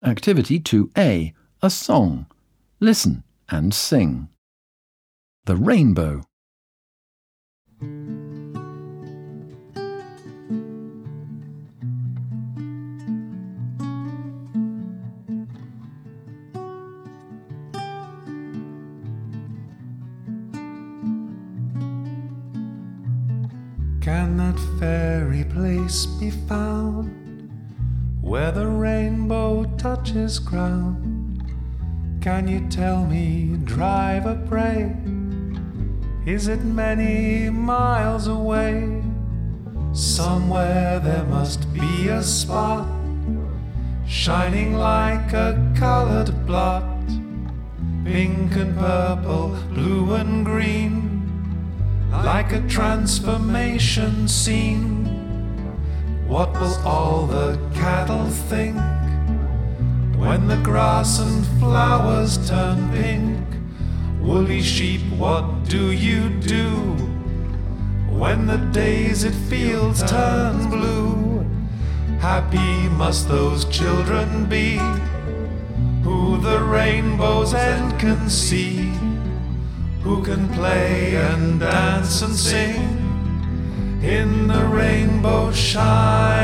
Activity 2A. A song. Listen and sing. The rainbow. Can that fairy place be found where the rainbow touches ground? Can you tell me, driver, pray, is it many miles away? Somewhere there must be a spot shining like a colored blot, pink and purple, blue and green, like a transformation scene. What will all the cattle think when the grass and flowers turn pink? Woolly sheep, what do you do when the daisied fields turn blue? Happy must those children be who the rainbow's end can see, who can play and dance and sing in the rainbow shine.